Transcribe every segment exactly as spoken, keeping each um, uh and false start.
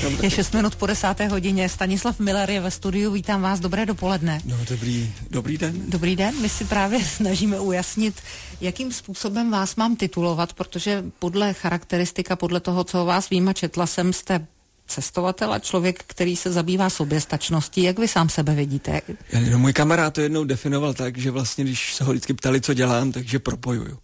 Je šest minut po desáté hodině. Stanislav Miller je ve studiu. Vítám vás, dobré dopoledne. No, dobrý, dobrý den. Dobrý den. My si právě snažíme ujasnit, jakým způsobem vás mám titulovat, protože podle charakteristika, podle toho, co o vás vím a četla jsem, jste cestovatel a člověk, který se zabývá soběstačností. Jak vy sám sebe vidíte? No, můj kamarád to jednou definoval tak, že vlastně, když se ho vždycky ptali, co dělám, takže propojuju.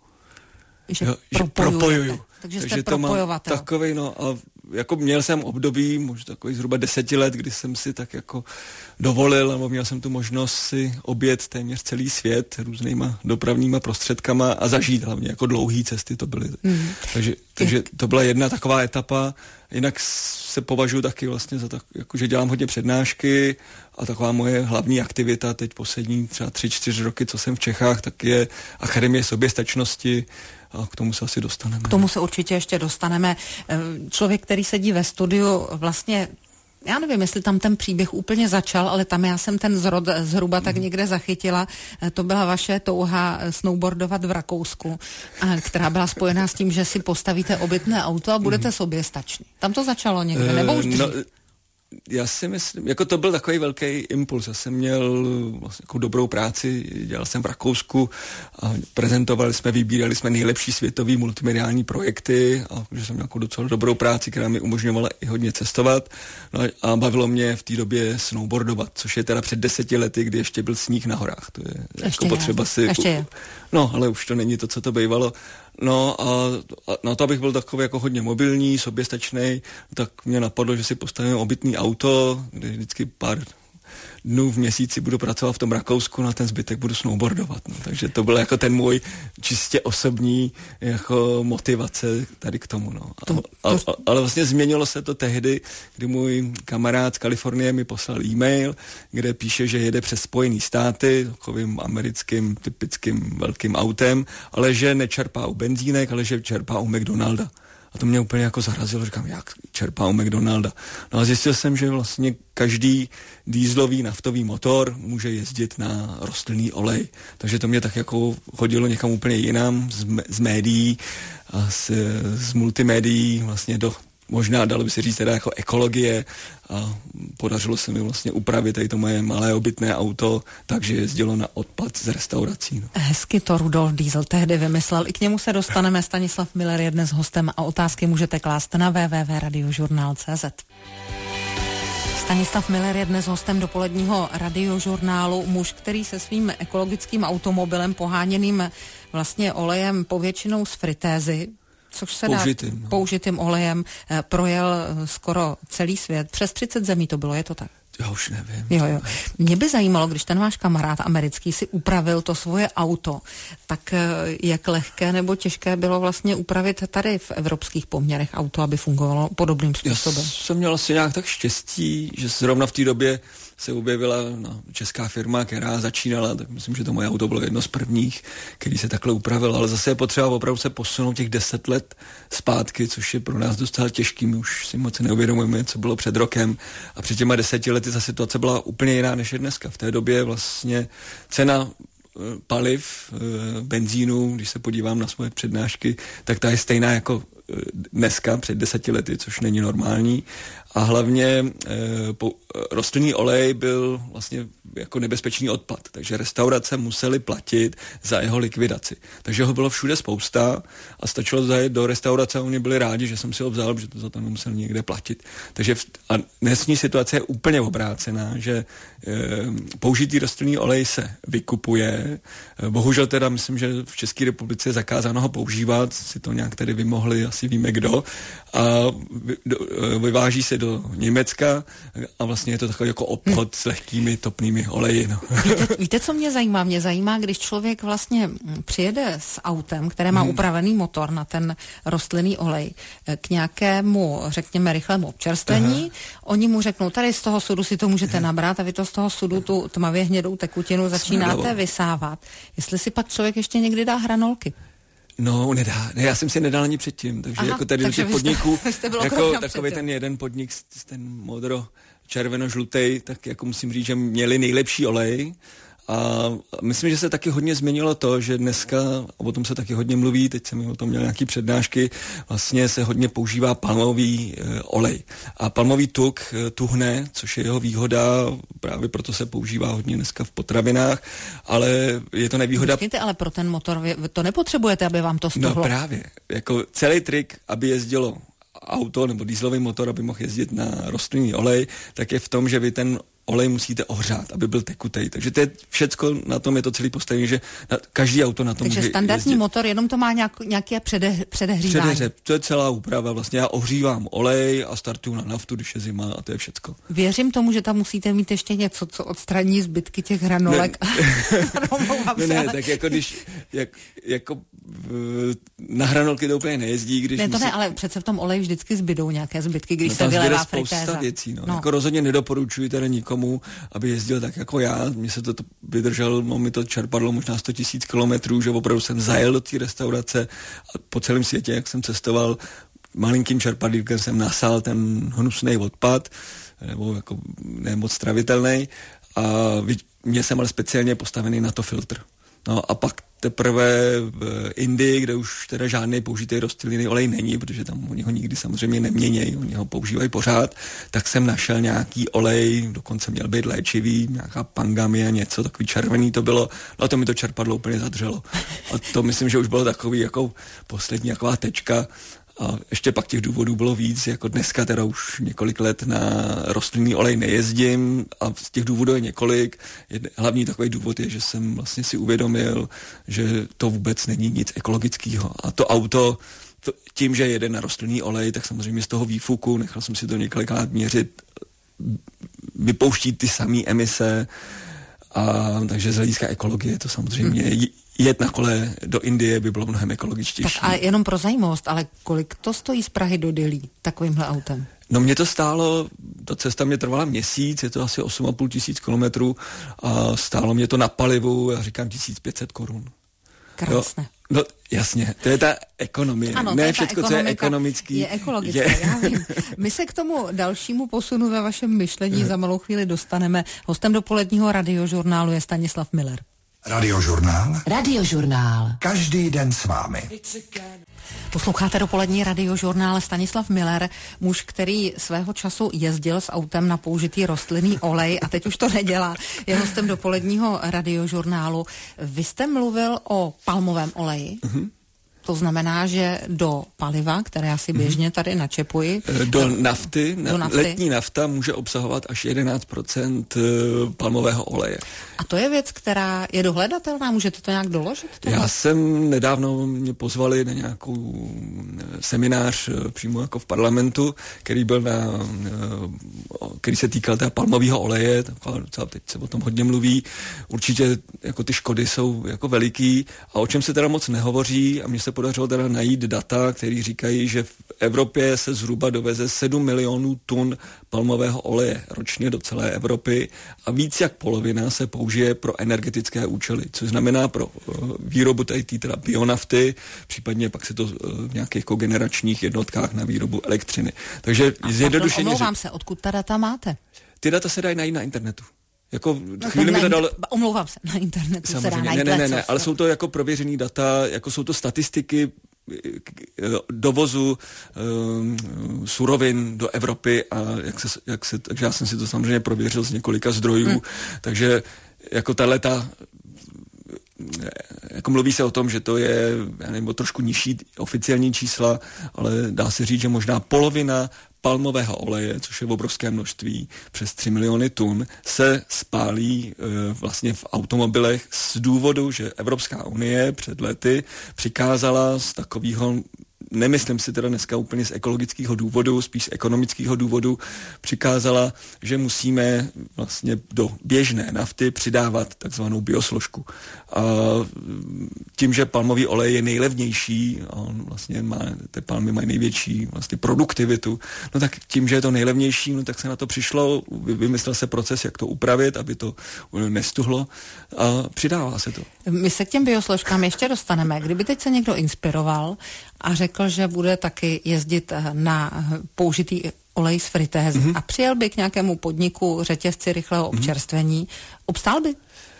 Že, jo, že propojuju. Takže jste Takže propojovatel. Takovej, no, a jako měl jsem období, možná takový zhruba deseti let, kdy jsem si tak jako dovolil, nebo měl jsem tu možnost si objet téměř celý svět různýma dopravníma prostředkama a zažít hlavně jako dlouhý cesty to byly. Mm. Takže, takže to byla jedna taková etapa. Jinak se považuji taky vlastně za tak, jako, že dělám hodně přednášky a taková moje hlavní aktivita teď poslední třeba tři, čtyři roky, co jsem v Čechách, tak je Akademie soběstačnosti. A k tomu se asi dostaneme. K tomu se určitě ještě dostaneme. Člověk, který sedí ve studiu, vlastně, já nevím, jestli tam ten příběh úplně začal, ale tam já jsem ten zrod zhruba tak někde zachytila. To byla vaše touha snowboardovat v Rakousku, která byla spojená s tím, že si postavíte obytné auto a budete soběstační. Tam to začalo někde, nebo už dřív? No, já si myslím, jako to byl takový velký impuls. Já jsem měl vlastně jako dobrou práci, dělal jsem v Rakousku a prezentovali jsme, vybírali jsme nejlepší světový multimediální projekty a že jsem měl jako docela dobrou práci, která mi umožňovala i hodně cestovat. No a bavilo mě v té době snowboardovat, což je teda před deseti lety, kdy ještě byl sníh na horách. To je ještě jako potřeba si... Ještě je. No, ale už to není to, co to bývalo. No a, a na to, abych byl takový jako hodně mobilní, soběstačnej, tak mě napadlo, že si postavím obytný auto, kde vždycky pár dnů v měsíci budu pracovat v tom Rakousku, na ten zbytek budu snowboardovat. No. Takže to byl jako ten můj čistě osobní jako motivace tady k tomu. No. To, a, to... a, ale vlastně změnilo se to tehdy, kdy můj kamarád z Kalifornie mi poslal e-mail, kde píše, že jede přes Spojený státy takovým americkým typickým velkým autem, ale že nečerpá u benzínek, ale že čerpá u McDonalda. A to mě úplně jako zarazilo, říkám, jak čerpá u McDonalda. No a zjistil jsem, že vlastně každý dýzlový naftový motor může jezdit na rostlinný olej. Takže to mě tak jako chodilo někam úplně jinam, z, z médií a z, z multimédií vlastně do, možná dalo by se říct teda jako ekologie a podařilo se mi vlastně upravit tady to moje malé obytné auto, takže jezdilo na odpad z restaurací. No. Hezky to Rudolf Diesel tehdy vymyslel. I k němu se dostaneme. Stanislav Miller je dnes hostem a otázky můžete klást na w w w tečka radiožurnál tečka c z. Stanislav Miller je dnes hostem dopoledního radiožurnálu. Muž, který se svým ekologickým automobilem poháněným vlastně olejem povětšinou z fritézy, což se použitým, dá no. použitým olejem, projel skoro celý svět. Přes třicet zemí to bylo, je to tak? Já už nevím. Jo, jo. Mě by zajímalo, když ten váš kamarád americký si upravil to svoje auto, tak jak lehké nebo těžké bylo vlastně upravit tady v evropských poměrech auto, aby fungovalo podobným způsobem? Já jsem měl asi nějak tak štěstí, že zrovna v té době se objevila no, česká firma, která začínala, tak myslím, že to moje auto bylo jedno z prvních, který se takhle upravil, ale zase je potřeba opravdu se posunout těch deset let zpátky, což je pro nás docela těžký, my už si moc neuvědomujeme, co bylo před rokem a před těma deseti lety ta situace byla úplně jiná než je dneska. V té době vlastně cena paliv, benzínu, když se podívám na svoje přednášky, tak ta je stejná jako dneska, před deseti lety, což není normální. A hlavně e, po, rostlinný olej byl vlastně jako nebezpečný odpad, takže restaurace musely platit za jeho likvidaci. Takže ho bylo všude spousta a stačilo zajet do restaurace a oni byli rádi, že jsem si ho vzal, protože to za to nemusel někde platit. Takže v, a dnesní situace je úplně obrácená, že e, použitý rostlinný olej se vykupuje. E, bohužel teda myslím, že v České republice je zakázáno ho používat, si to nějak tady vymohli, asi víme kdo, a vy, do, vyváží se do Německa a vlastně je to takový jako obchod s lehkými topnými oleji. No. Víte, víte, co mě zajímá? Mě zajímá, když člověk vlastně přijede s autem, které má hmm. upravený motor na ten rostlinný olej, k nějakému, řekněme, rychlému občerstvení. Aha. Oni mu řeknou, tady z toho sudu si to můžete nabrat a vy to z toho sudu tu tmavě hnědou tekutinu začínáte vysávat. Jestli si pak člověk ještě někdy dá hranolky. No, nedá. Ne, já jsem si nedal ani předtím, takže Aha, jako tady do těch podniků, jako takový ten jeden podnik, ten modro červeno-žlutej, tak jako musím říct, že měli nejlepší olej A myslím, že se taky hodně změnilo to, že dneska, a o tom se taky hodně mluví, teď jsem o tom měl nějaký přednášky, vlastně se hodně používá palmový e, olej. A palmový tuk e, tuhne, což je jeho výhoda, právě proto se používá hodně dneska v potravinách, ale je to nevýhoda. Počkejte, ale pro ten motor vy to nepotřebujete, aby vám to stuhlo. No právě, jako celý trik, aby jezdilo auto nebo dieselový motor, aby mohl jezdit na rostlinný olej, tak je v tom, že vy ten olej musíte ohřát, aby byl tekutej. Takže to je všecko, na tom je to celý postavený, že na, každý auto na tom Takže může standardní jezdit. motor jenom to má nějak, nějaké přede, předehřívání. Předehře, to je celá úprava. Vlastně já ohřívám olej a startuju na naftu, když je zima, a to je všecko. Věřím tomu, že tam musíte mít ještě něco, co odstraní zbytky těch hranolek. Ne, ne, ne, tak jako když jak, jako v, na hranolky to úplně nejezdí. Když ne, to musí... ne, ale přece v tom oleji vždycky zbydou nějaké zbytky, když no, se vylevá spousta fritéza. věcí, no. No. Jako rozhodně nedoporučuji teda nikomu, aby jezdil tak jako já. Mně se to, to vydržel, no, mi to čerpadlo možná sto tisíc kilometrů, že opravdu jsem zajel do té restaurace a po celém světě, jak jsem cestoval, malinkým čerpadlíkem jsem nasál ten hnusný odpad, nebo jako nemoc stravitelný, a mě jsem ale speciálně postavený na to filtr. No a pak teprve v Indii, kde už teda žádný použitý rostlinný olej není, protože tam oni ho nikdy samozřejmě neměnějí, oni ho používají pořád, tak jsem našel nějaký olej, dokonce měl být léčivý, nějaká pangamia, něco takový červený to bylo, no a to mi to čerpadlo úplně zadřelo. A to myslím, že už bylo takový jako poslední taková tečka. A ještě pak těch důvodů bylo víc, jako dneska teda už několik let na rostlinný olej nejezdím a z těch důvodů je několik. Hlavní takový důvod je, že jsem vlastně si uvědomil, že to vůbec není nic ekologického. A to auto, to, tím, že jede na rostlinný olej, tak samozřejmě z toho výfuku, nechal jsem si to několikrát měřit, vypouští ty samé emise, a takže z hlediska ekologie to samozřejmě hmm. jet na kole do Indie by bylo mnohem ekologičtější. Tak a jenom pro zajímavost, ale kolik to stojí z Prahy do Dillí takovýmhle autem? No mě to stálo, ta cesta mě trvala měsíc, je to asi osm a půl tisíc kilometrů a stálo mě to na palivu, já říkám tisíc pět set korun. Krásné. Jo, no jasně, to je ta ekonomie. Ano, ne všechno, co je ekonomický. Je ekologické, je... já vím. My se k tomu dalšímu posunu ve vašem myšlení za malou chvíli dostaneme. Hostem dopoledního radiožurnálu je Stanislav Miller. Radiožurnál? Radiožurnál. Každý den s vámi. Posloucháte dopolední radiožurnál. Stanislav Miller, muž, který svého času jezdil s autem na použitý rostlinný olej a teď už to nedělá, je hostem dopoledního radiožurnálu. Vy jste mluvil o palmovém oleji. Mm-hmm. To znamená, že do paliva, které já si běžně tady načepuji... Do nafty, do nafty. Letní nafta může obsahovat až jedenáct procent palmového oleje. A to je věc, která je dohledatelná? Můžete to nějak doložit? Tohle? Já jsem nedávno, mě pozvali na nějakou seminář přímo jako v parlamentu, který byl na, který se týkal teda palmového oleje, teď se o tom hodně mluví. Určitě jako ty škody jsou jako veliký a o čem se teda moc nehovoří a mně se podařilo teda najít data, které říkají, že v Evropě se zhruba doveze sedm milionů tun palmového oleje ročně do celé Evropy a víc jak polovina se použije pro energetické účely, což znamená pro uh, výrobu tady tý teda bionafty, případně pak se to uh, v nějakých kogeneračních jednotkách na výrobu elektřiny. Takže zjednodušeně... Omlouvám se, odkud ta data máte? Ty data se dají najít na internetu. Jako no, chvíli mi to dalo... Omlouvám se, na internetu samozřejmě, se dá najít ne, ne, ne, ne, lecos, ale jsou to jako prověřený data, jako jsou to statistiky dovozu um, surovin do Evropy a jak se, jak se, takže já jsem si to samozřejmě prověřil z několika zdrojů, hmm. takže jako tahleta jako mluví se o tom, že to je já nevím, trošku nižší oficiální čísla, ale dá se říct, že možná polovina palmového oleje, což je v obrovské množství, přes tři miliony tun, se spálí e, vlastně v automobilech z důvodu, že Evropská unie před lety přikázala z takového, nemyslím si teda dneska úplně z ekologického důvodu, spíš z ekonomického důvodu, přikázala, že musíme vlastně do běžné nafty přidávat takzvanou biosložku. A tím, že palmový olej je nejlevnější, a on vlastně má, ty palmy mají největší vlastně produktivitu, no tak tím, že je to nejlevnější, no tak se na to přišlo, vymyslel se proces, jak to upravit, aby to nestuhlo a přidává se to. My se k těm biosložkám ještě dostaneme. Kdyby teď se někdo inspiroval a řekl, že bude taky jezdit na použitý olej z fritézy mm-hmm. a přijel by k nějakému podniku řetězci rychlého občerstvení, mm-hmm. obstál by?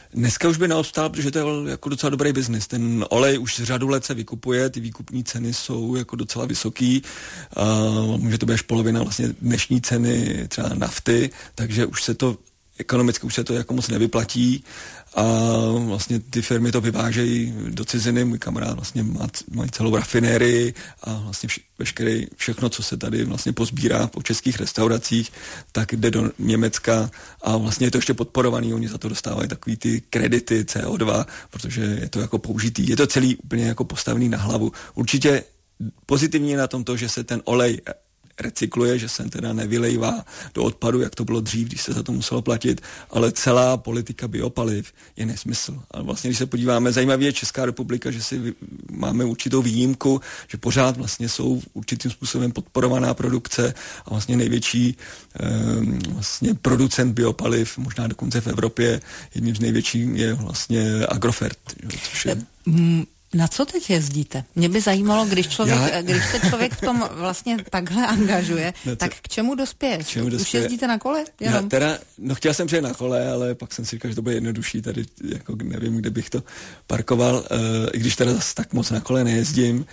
Dneska už by neobstál, protože to je jako docela dobrý biznis. Ten olej už řadu let se vykupuje, ty výkupní ceny jsou jako docela vysoký. A může to být až polovina vlastně dnešní ceny třeba nafty, takže už se to ekonomicky už se to jako moc nevyplatí a vlastně ty firmy to vyvážejí do ciziny. Můj kamarád vlastně má, má celou rafinérii a vlastně vš- veškerý, všechno, co se tady vlastně pozbírá po českých restauracích, tak jde do Německa a vlastně je to ještě podporovaný. Oni za to dostávají takový ty kredity C O dva, protože je to jako použitý. Je to celý úplně jako postavený na hlavu. Určitě pozitivně na tom to, že se ten olej recykluje, že se teda nevylejvá do odpadu, jak to bylo dřív, když se za to muselo platit, ale celá politika biopaliv je nesmysl. A vlastně, když se podíváme, zajímavě je Česká republika, že si máme určitou výjimku, že pořád vlastně jsou určitým způsobem podporovaná produkce a vlastně největší eh, vlastně producent biopaliv, možná dokonce v Evropě, jedním z největších je vlastně Agrofert. Což je... Na co teď jezdíte? Mě by zajímalo, když člověk, Já... když se člověk v tom vlastně takhle angažuje, tak k čemu dospěje? K čemu dospěje? Už jezdíte na kole? Jenom. Já teda, no chtěl jsem přijet na kole, ale pak jsem si říkal, že to bude jednodušší, tady jako nevím, kde bych to parkoval, uh, i když teda zase tak moc na kole nejezdím. Uh,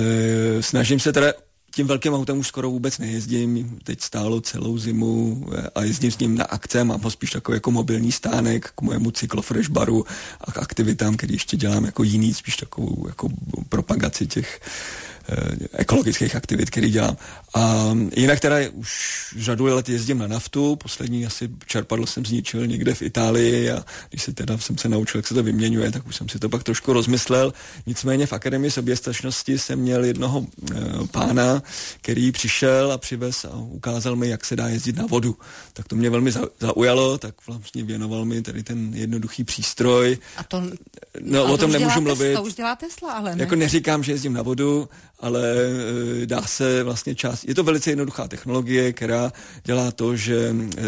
snažím se teda tím velkým autem už skoro vůbec nejezdím, teď stálo celou zimu a jezdím s ním na akce, mám ho spíš takový jako mobilní stánek k mojemu cyklofresh baru a k aktivitám, které ještě dělám jako jiný, spíš takovou jako propagaci těch ekologických aktivit, které dělám. A jinak teda už řadu let jezdím na naftu, poslední asi čerpadlo jsem zničil někde v Itálii a když se teda jsem se naučil, jak se to vyměňuje, tak už jsem si to pak trošku rozmyslel. Nicméně v Akademii soběstačnosti jsem měl jednoho e, pána, který přišel a přivez a ukázal mi, jak se dá jezdit na vodu. Tak to mě velmi zaujalo, tak vlastně věnoval mi tady ten jednoduchý přístroj. A to, no, a o tom nemůžu tes, mluvit. To už dělá Tesla, ale ne. Jako neříkám, že jezdím na vodu, ale e, dá se vlastně část. Je to velice jednoduchá technologie, která dělá to, že e,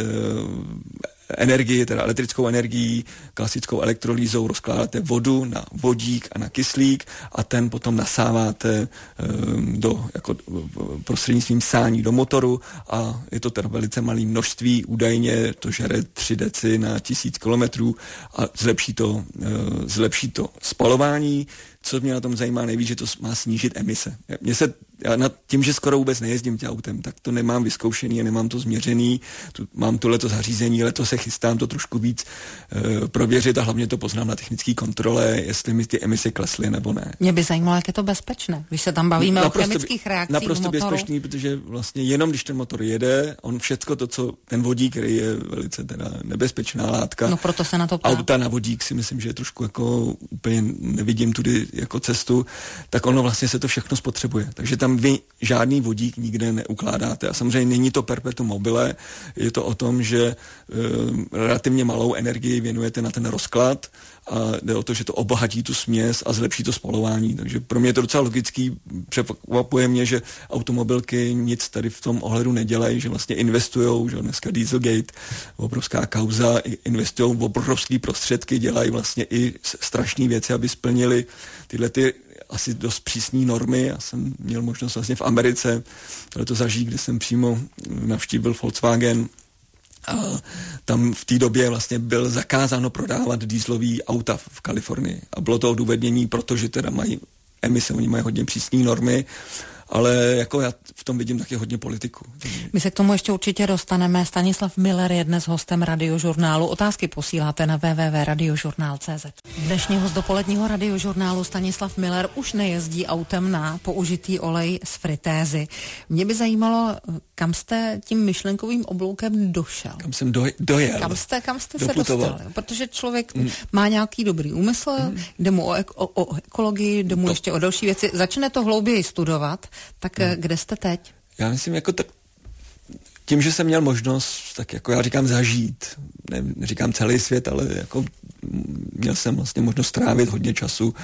energii, teda elektrickou energií, klasickou elektrolýzou rozkládáte vodu na vodík a na kyslík a ten potom nasáváte e, do, jako prostřednictvím sání do motoru a je to teda velice malé množství, údajně to žere tři deci na tisíc kilometrů a zlepší to, e, zlepší to spalování. Co mě na tom zajímá nejvíc, že to má snížit emise. Mně se, já nad tím, že skoro vůbec nejezdím tím autem, tak to nemám vyzkoušený a nemám to změřený. Tu, mám to letos zařízení, letos se chystám to trošku víc e, prověřit a hlavně to poznám na technické kontrole, jestli mi ty emise klesly nebo ne. Mě by zajímalo, jak je to bezpečné, když se tam bavíme naprosto, o chemických reakcích naprosto bezpečný, protože vlastně jenom když ten motor jede, on všecko to, co ten vodík, který je velice teda nebezpečná látka. No proto se na to ptám. Auta na vodík si myslím, že je trošku jako úplně nevidím tudy jako cestu, tak ono vlastně se to všechno spotřebuje. Takže tam vy žádný vodík nikde neukládáte. A samozřejmě není to perpetuum mobile, je to o tom, že e, relativně malou energii věnujete na ten rozklad a jde o to, že to obohatí tu směs a zlepší to spalování. Takže pro mě je to docela logický. Překvapuje mě, že automobilky nic tady v tom ohledu nedělají, že vlastně investujou, že dneska Dieselgate, obrovská kauza, investujou obrovský prostředky, dělají vlastně i strašné věci, aby splnili tyhle ty asi dost přísné normy. Já jsem měl možnost vlastně v Americe to zažít, kde jsem přímo navštívil Volkswagen. A tam v té době vlastně byl zakázáno prodávat dieselový auta v Kalifornii. A bylo to odůvodnění, protože teda mají emise, oni mají hodně přísné normy, ale jako já v tom vidím taky hodně politiku. My se k tomu ještě určitě dostaneme. Stanislav Miller je dnes hostem Radiožurnálu. Otázky posíláte na w w w tečka radiožurnál tečka c z. Dnešní host dopoledního Radiožurnálu Stanislav Miller už nejezdí autem na použitý olej z fritézy. Mě by zajímalo, kam jste tím myšlenkovým obloukem došel. Kam jsem doj, dojel. Kam jste, kam jste se Doputoval. dostali? Protože člověk mm. má nějaký dobrý úmysl, mm. jde mu o, o, o ekologii, jde mu to... ještě o další věci. Začne to hlouběji studovat, tak mm. kde jste teď? Já myslím, jako tak, tím, že jsem měl možnost, tak jako já říkám zažít, ne, neříkám celý svět, ale jako měl jsem vlastně možnost strávit hodně času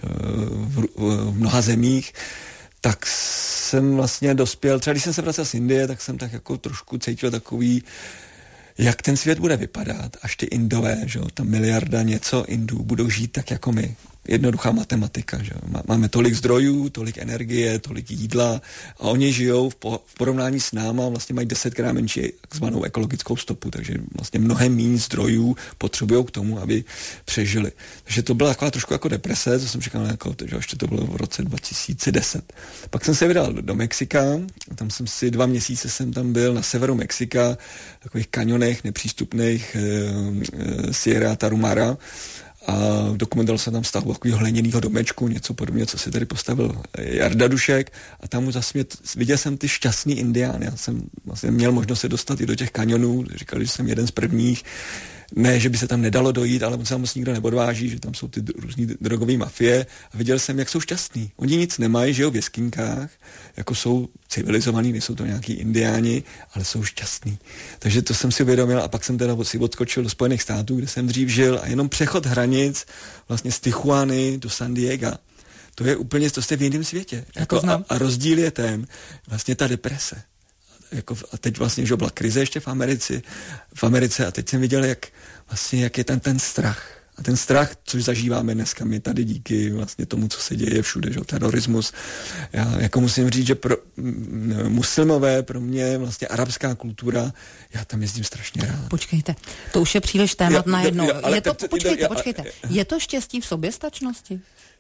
v, v mnoha zemích, tak jsem vlastně dospěl, třeba když jsem se vracel z Indie, tak jsem tak jako trošku cítil takový jak ten svět bude vypadat, až ty Indové, že jo, ta miliarda něco Indů budou žít tak jako my. Jednoduchá matematika, že jo. Máme tolik zdrojů, tolik energie, tolik jídla a oni žijou v, po, v porovnání s náma, vlastně mají desetkrát menší takzvanou ekologickou stopu, takže vlastně mnohem méně zdrojů potřebují k tomu, aby přežili. Takže to byla taková trošku jako deprese, co jsem říkal, jako, že ještě to bylo v roce dva tisíce deset. Pak jsem se vydal do, do Mexika, tam jsem si dva měsíce jsem tam byl na severu Mexika, v takových kanionech nepřístupných e, e, Sierra Tarahumara, a dokumentoval jsem tam stavbu takového hliněného domečku, něco podobně, co si tady postavil Jarda Dušek, a tam mu zasmět, viděl jsem ty šťastný indiány. Já jsem vlastně měl možnost se dostat i do těch kanionů, říkali, že jsem jeden z prvních. Ne, že by se tam nedalo dojít, ale on se tam moc nikdo nepodváží, že tam jsou ty různý drogové mafie, a viděl jsem, jak jsou šťastní. Oni nic nemají, žijou v jeskynkách, jako jsou civilizovaní, nejsou to nějaký indiáni, ale jsou šťastní. Takže to jsem si uvědomil, a pak jsem teda si odskočil do Spojených států, kde jsem dřív žil, a jenom přechod hranic vlastně z Tijuany do San Diega. To je úplně, to jste v jiném světě. Jako, a, a rozdíl je ten, vlastně ta deprese. Jako, a teď vlastně, že byla krize ještě v Americe, v Americe, a teď jsem viděl, jak vlastně, jak je ten, ten strach. A ten strach, což zažíváme dneska my tady díky vlastně tomu, co se děje všude, že terorismus. Já jako musím říct, že pro m, muslimové, pro mě vlastně arabská kultura, já tam jezdím strašně rád. Počkejte, to už je příliš témat na jednou. Je to, te, počkejte, já, počkejte. Je to štěstí v soběstačnosti?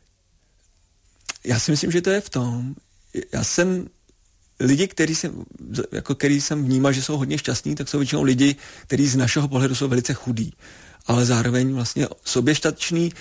Já si myslím, že to je v tom. Já jsem lidi, který jsem, jako který jsem vnímal, že jsou hodně šťastní, tak jsou většinou lidi, kteří z našeho pohledu jsou velice chudí, ale zároveň vlastně soběstační,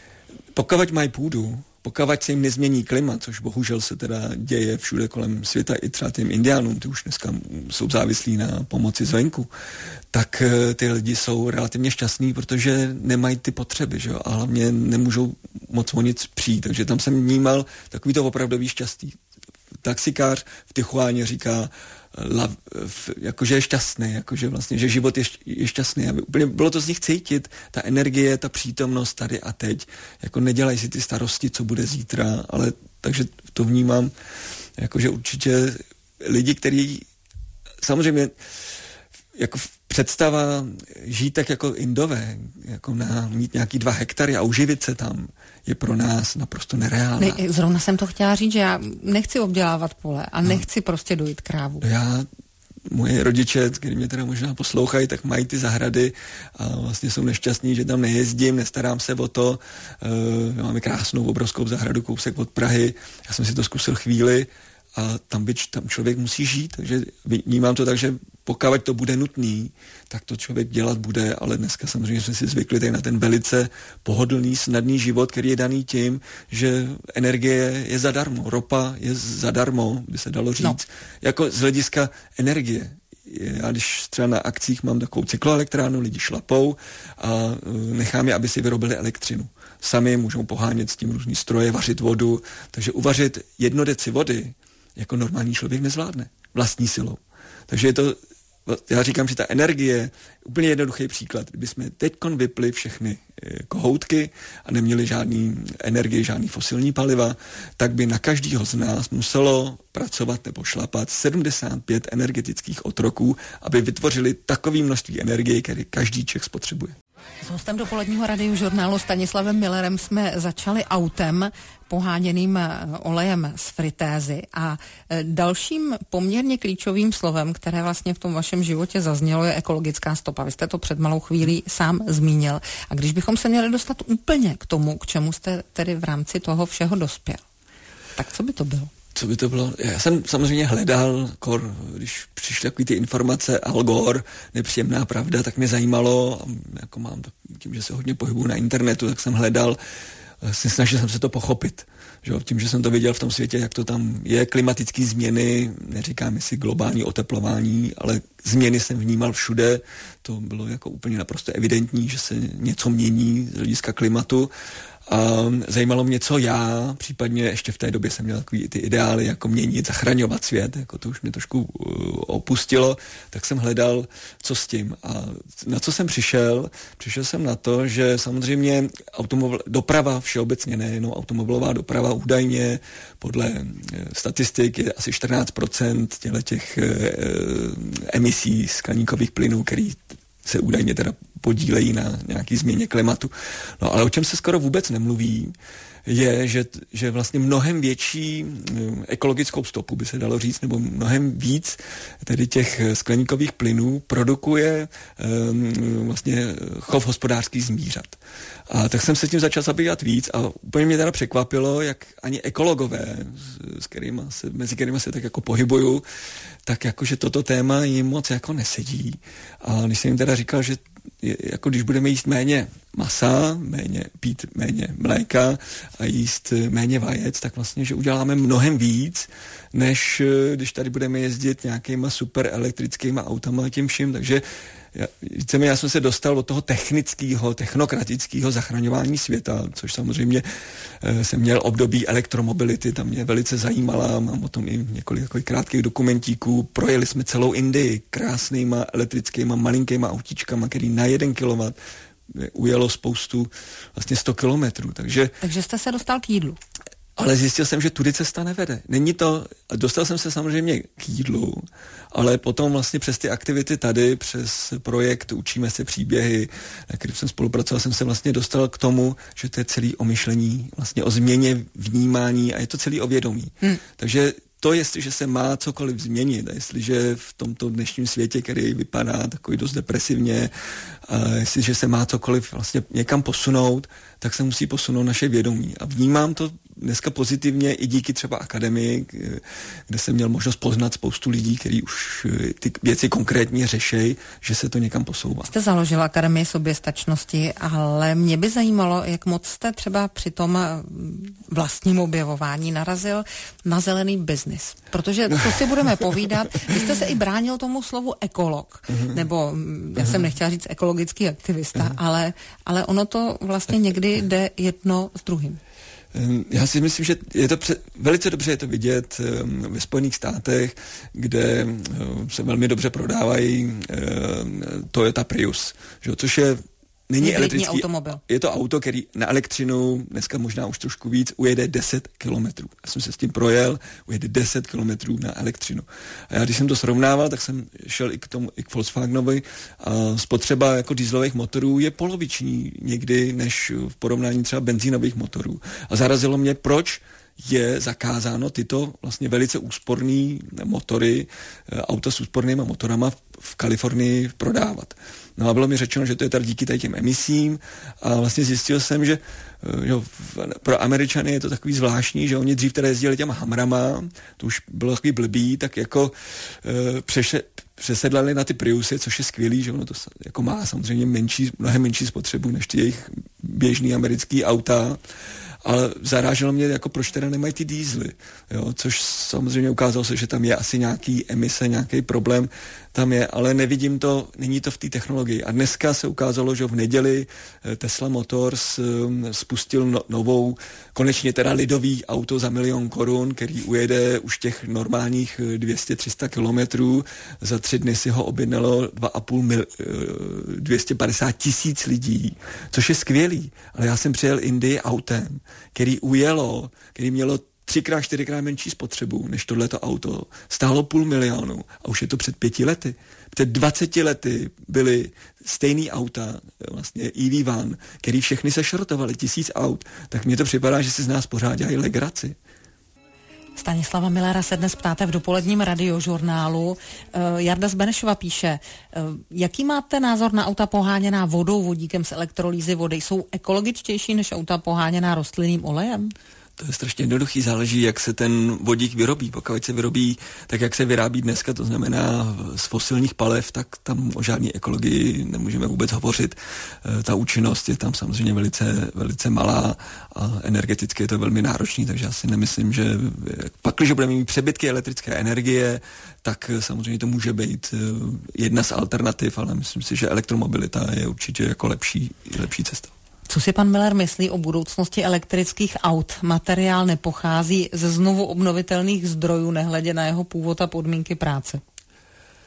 pokud mají půdu, pokud se jim nezmění klima, což bohužel se teda děje všude kolem světa, i třeba těm indiánům, ty už dneska jsou závislí na pomoci zvenku, tak ty lidi jsou relativně šťastní, protože nemají ty potřeby, že jo? A hlavně nemůžou moc o nic přijít, takže tam jsem vnímal takový to opravdový štěstí. Taxikář v Tijuáně říká, la, v, jakože je šťastný, jakože vlastně, že život je, je šťastný. Aby úplně bylo to z nich cítit, ta energie, ta přítomnost tady a teď. Jako nedělají si ty starosti, co bude zítra, ale takže to vnímám, jakože určitě lidi, kteří samozřejmě jako představa žít tak jako Indové, jako na, mít nějaký dva hektary a uživit se tam, je pro nás naprosto nereálná. Ne, zrovna jsem to chtěla říct, že já nechci obdělávat pole a nechci no. prostě dojít krávu. Já, moje rodiče, kteří mě teda možná poslouchají, tak mají ty zahrady a vlastně jsou nešťastní, že tam nejezdím, nestarám se o to. Uh, máme krásnou obrovskou zahradu, kousek od Prahy. Já jsem si to zkusil chvíli a tam, by, tam člověk musí žít, takže vnímám to tak, že pokud to bude nutný, tak to člověk dělat bude, ale dneska samozřejmě jsme si zvykli tady na ten velice pohodlný, snadný život, který je daný tím, že energie je zadarmo, ropa je zadarmo, by se dalo říct, no. Jako z hlediska energie. Já když třeba na akcích mám takovou cykloelektrárnu, lidi šlapou a nechám je, aby si vyrobili elektřinu. Sami můžou pohánět s tím různý stroje, vařit vodu, takže uvařit jedno deci vody jako normální člověk nezvládne vlastní silou. Takže je to, já říkám, že ta energie, úplně jednoduchý příklad, kdyby jsme teďkon vypli všechny kohoutky a neměli žádný energii, žádný fosilní paliva, tak by na každýho z nás muselo pracovat nebo šlapat sedmdesát pět energetických otroků, aby vytvořili takové množství energie, které každý Čech spotřebuje. S hostem dopoledního radiožurnálu Stanislavem Millerem jsme začali autem poháněným olejem z fritézy a dalším poměrně klíčovým slovem, které vlastně v tom vašem životě zaznělo, je ekologická stopa. Vy jste to před malou chvílí sám zmínil. A když bychom se měli dostat úplně k tomu, k čemu jste tedy v rámci toho všeho dospěl, tak co by to bylo? Co by to bylo? Já jsem samozřejmě hledal, kor, když přišly takové ty informace, Al Gore, nepříjemná pravda, tak mě zajímalo, jako mám tím, že se hodně pohybuju na internetu, tak jsem hledal, snažil jsem se to pochopit. Že? Tím, že jsem to viděl v tom světě, jak to tam je, klimatické změny, neříkám si globální oteplování, ale změny jsem vnímal všude, to bylo jako úplně naprosto evidentní, že se něco mění z hlediska klimatu. A zajímalo mě, co já, případně ještě v té době jsem měl takový ty ideály, jako měnit, zachraňovat svět, jako to už mě trošku uh, opustilo, tak jsem hledal, co s tím. A na co jsem přišel? Přišel jsem na to, že samozřejmě automobil, doprava všeobecně, nejenom automobilová doprava, údajně podle statistik je asi čtrnáct procent těch uh, emisí skleníkových plynů, který se údajně teda podílejí na nějaký změně klimatu. No ale o čem se skoro vůbec nemluví, je, že, že vlastně mnohem větší ekologickou stopu, by se dalo říct, nebo mnohem víc tedy těch skleníkových plynů produkuje um, vlastně chov hospodářských zvířat. A tak jsem se tím začal zabývat víc a úplně mě teda překvapilo, jak ani ekologové, s kterýma se, mezi kterými se tak jako pohybuju, tak jako, že toto téma jim moc jako nesedí. A když jsem jim teda říkal, že jako když budeme jíst méně masa, méně pít méně mléka a jíst méně vajec, tak vlastně, že uděláme mnohem víc, než když tady budeme jezdit nějakýma super elektrickýma autama a tím vším, takže já, víceméně já jsem se dostal od toho technického, technokratického zachraňování světa, což samozřejmě e, jsem měl období elektromobility, tam mě velice zajímala, mám o tom i několik takových krátkých dokumentíků, projeli jsme celou Indii krásnýma elektrickýma malinkýma autíčkama, který na jeden kilowatt ujelo spoustu, vlastně sto kilometrů, takže... Takže jste se dostal k jídlu. Ale zjistil jsem, že tudy cesta nevede. Není to, dostal jsem se samozřejmě k jídlu, ale potom vlastně přes ty aktivity tady, přes projekt Učíme se příběhy, na kterým jsem spolupracoval, jsem se vlastně dostal k tomu, že to je celý o myšlení, vlastně o změně vnímání a je to celý o vědomí. Hmm. Takže to, jestliže se má cokoliv změnit, a jestliže v tomto dnešním světě, který vypadá takový dost depresivně, a jestliže se má cokoliv vlastně někam posunout, tak se musí posunout naše vědomí. A vnímám to dneska pozitivně i díky třeba akademii, kde jsem měl možnost poznat spoustu lidí, kteří už ty věci konkrétně řešejí, že se to někam posouvá. Jste založil Akademii soběstačnosti, ale mě by zajímalo, jak moc jste třeba při tom vlastním objevování narazil na zelený biznis. Protože co si budeme povídat, vy jste se i bránil tomu slovu ekolog, uh-huh. nebo já jsem nechtěla říct ekologický aktivista, uh-huh. ale, ale ono to vlastně někdy jde jedno s druhým. Já si myslím, že je to pře- velice dobře je to vidět um, ve Spojených státech, kde um, se velmi dobře prodávají um, Toyota Prius, že, což je není elektrický automobil. Je to auto, který na elektřinu, dneska možná už trošku víc, ujede deset kilometrů. Já jsem se s tím projel, ujede deset kilometrů na elektřinu. A já když jsem to srovnával, tak jsem šel i k tomu, i k Volkswagenovi a spotřeba jako dieselových motorů je poloviční někdy, než v porovnání třeba benzínových motorů. A zarazilo mě, proč je zakázáno tyto vlastně velice úsporné motory, auta s úspornými motorama v Kalifornii prodávat. No a bylo mi řečeno, že to je tady díky tady těm emisím a vlastně zjistil jsem, že jo, pro Američany je to takový zvláštní, že oni dřív teda jezdili těma Hamrama, to už bylo takový blbý, tak jako e, přeše, přesedlali na ty Priusy, což je skvělý, že ono to jako má samozřejmě menší, mnohem menší spotřebu než ty jejich běžný americký auta. Ale zaráželo mě, jako proč teda nemají ty diesely, jo? Což samozřejmě ukázalo se, že tam je asi nějaký emise, nějaký problém tam je, ale nevidím to, není to v té technologii. A dneska se ukázalo, že v neděli Tesla Motors spustil no, novou, konečně teda lidový auto za milion korun, který ujede už těch normálních dvě stě tři sta kilometrů. Za tři dny si ho objednalo dva a půl mil, dvě stě padesát tisíc lidí, což je skvělý. Ale já jsem přijel Indii autem, který ujelo, který mělo třikrát, čtyřikrát menší spotřebu než tohleto auto. Stálo půl milionu a už je to před pěti lety. Před dvaceti lety byly stejný auta, vlastně E V van, který všechny se šrotovaly, tisíc aut. Tak mně to připadá, že si z nás pořád dělají legraci. Stanislava Millera se dnes ptáte v dopoledním radiožurnálu. Jarda z Benešova píše, jaký máte názor na auta poháněná vodou, vodíkem z elektrolýzy vody? Jsou ekologičtější než auta poháněná rostlinným olejem? To je strašně jednoduchý, záleží, jak se ten vodík vyrobí. Pokud se vyrobí tak, jak se vyrábí dneska, to znamená z fosilních paliv, tak tam o žádné ekologii nemůžeme vůbec hovořit. Ta účinnost je tam samozřejmě velice, velice malá a energeticky je to velmi náročný, takže já si nemyslím, že pak, když budeme mít přebytky elektrické energie, tak samozřejmě to může být jedna z alternativ, ale myslím si, že elektromobilita je určitě jako lepší, lepší cesta. Co si pan Miller myslí o budoucnosti elektrických aut? Materiál nepochází ze znovu obnovitelných zdrojů, nehledě na jeho původ a podmínky práce.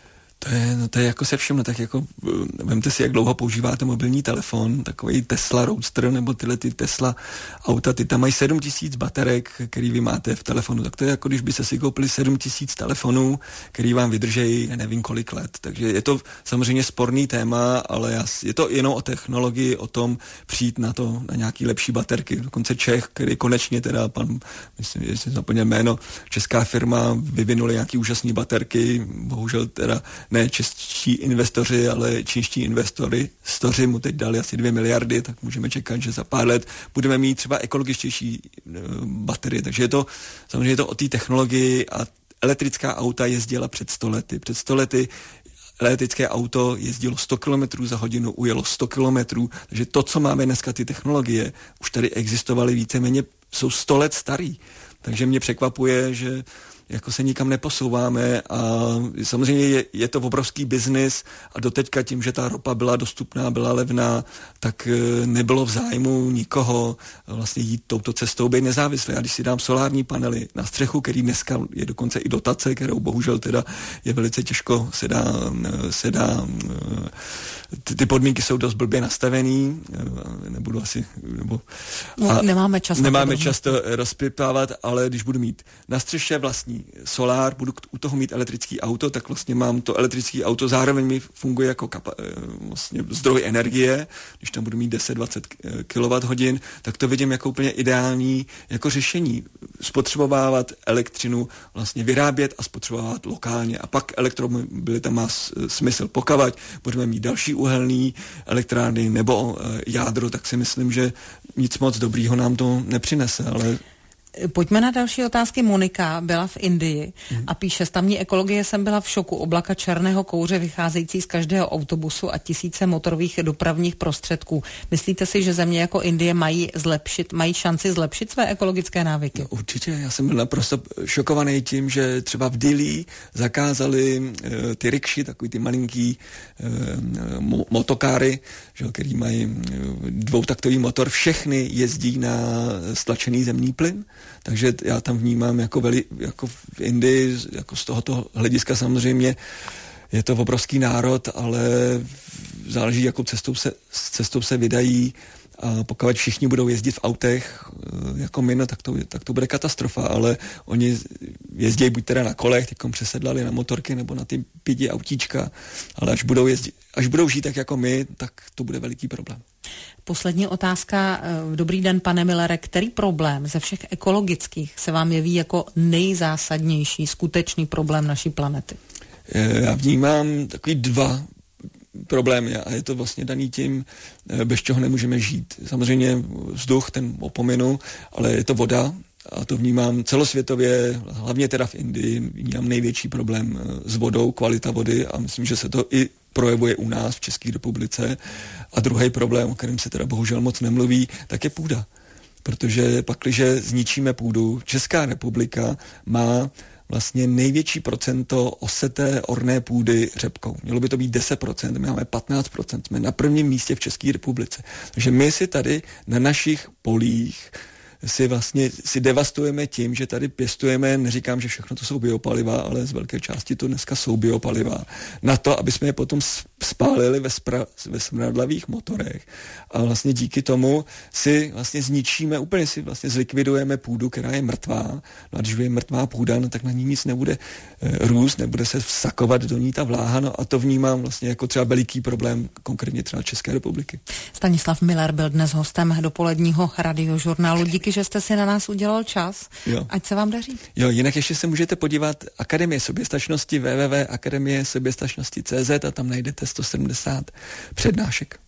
To je, no to je jako se všem, no tak jako vemte si, jak dlouho používáte mobilní telefon, takový Tesla Roadster nebo tyhle ty Tesla auta, ty tam mají sedm tisíc baterek, který vy máte v telefonu, tak to je jako když by se si koupili sedm tisíc telefonů, který vám vydržejí nevím kolik let, takže je to samozřejmě sporný téma, ale je to jenom o technologii, o tom přijít na to, na nějaký lepší baterky, dokonce Čech, který konečně teda pan, myslím, že si zapomněl jméno, česká firma vyvinuli nějaký úžasný baterky, bohužel teda ne čeští investoři, ale čínští investory, stoři mu teď dali asi dvě miliardy, tak můžeme čekat, že za pár let budeme mít třeba ekologičtější e, baterie. Takže je to samozřejmě je to o té technologii a elektrická auta jezdila před sto lety. Před sto lety elektrické auto jezdilo sto kilometrů za hodinu, ujelo sto kilometrů, takže to, co máme dneska, ty technologie, už tady existovaly víceméně, jsou sto let starý. Takže mě překvapuje, že jako se nikam neposouváme a samozřejmě je, je to obrovský biznis a doteďka tím, že ta ropa byla dostupná, byla levná, tak nebylo v zájmu nikoho vlastně jít touto cestou, být nezávislý. A když si dám solární panely na střechu, který dneska je dokonce i dotace, kterou bohužel teda je velice těžko se dá, se dá ty, ty podmínky jsou dost blbě nastavený, nebudu asi nebo, no, nemáme čas nemáme čas to rozpipávat, ale když budu mít na střeše vlastní solár, budu u toho mít elektrický auto, tak vlastně mám to elektrický auto, zároveň mi funguje jako kapa, vlastně zdroj energie, když tam budu mít deset dvacet kilowatthodin, tak to vidím jako úplně ideální jako řešení. Spotřebovávat elektřinu, vlastně vyrábět a spotřebovávat lokálně. A pak elektromobilita má smysl. Pokud budeme mít další uhelný elektrárny nebo jádro, tak si myslím, že nic moc dobrýho nám to nepřinese, ale pojďme na další otázky. Monika byla v Indii hmm. a píše, z tamní ekologie jsem byla v šoku. Oblaka černého kouře vycházející z každého autobusu a tisíce motorových dopravních prostředků. Myslíte si, že země jako Indie mají zlepšit, mají šanci zlepšit své ekologické návyky? No, určitě. Já jsem byl naprosto šokovaný tím, že třeba v Dili zakázali uh, ty rikši, takový ty malinký uh, mo- motokáry, že, který mají uh, dvoutaktový motor. Všechny jezdí na stlačený zemní plyn. Takže já tam vnímám jako, veli, jako v Indii, jako z tohoto hlediska samozřejmě je to obrovský národ, ale záleží, jakou cestou se, cestou se vydají. A pokud všichni budou jezdit v autech jako my, no, tak, to, tak to bude katastrofa, ale oni jezdí buď teda na kolech, tykom přesedlali na motorky nebo na ty pidi autíčka, ale až budou, jezdit, až budou žít tak jako my, tak to bude veliký problém. Poslední otázka. Dobrý den, pane Millere. Který problém ze všech ekologických se vám jeví jako nejzásadnější, skutečný problém naší planety? Já vnímám takový dva problémy a je to vlastně daný tím, bez čeho nemůžeme žít. Samozřejmě vzduch, ten opominu, ale je to voda a to vnímám celosvětově, hlavně teda v Indii, vnímám největší problém s vodou, kvalita vody a myslím, že se to i projevuje u nás v České republice. A druhý problém, o kterém se teda bohužel moc nemluví, tak je půda. Protože pakliže zničíme půdu, Česká republika má vlastně největší procento oseté orné půdy řepkou. Mělo by to být deset procent, my máme patnáct procent, jsme na prvním místě v České republice. Takže my si tady na našich polích si vlastně si devastujeme tím, že tady pěstujeme, neříkám, že všechno to jsou biopaliva, ale z velké části to dneska jsou biopaliva, na to, aby jsme je potom spálili ve, spra, ve smradlavých motorech. A vlastně díky tomu si vlastně zničíme, úplně si vlastně zlikvidujeme půdu, která je mrtvá. No a když je mrtvá půda, no tak na ní nic nebude e, růst, nebude se vsakovat do ní ta vláha, no a to vnímám vlastně jako třeba veliký problém, konkrétně třeba České republiky. Stanislav Miller byl dnes hostem dopoledního radiožurnálu. Díky, že jste si na nás udělal čas. Jo. Ať se vám daří. Jo, jinak ještě se můžete podívat Akademie soběstačnosti w w w tečka akademie soběstačnosti tečka cz a tam najdete sto sedmdesát přednášek.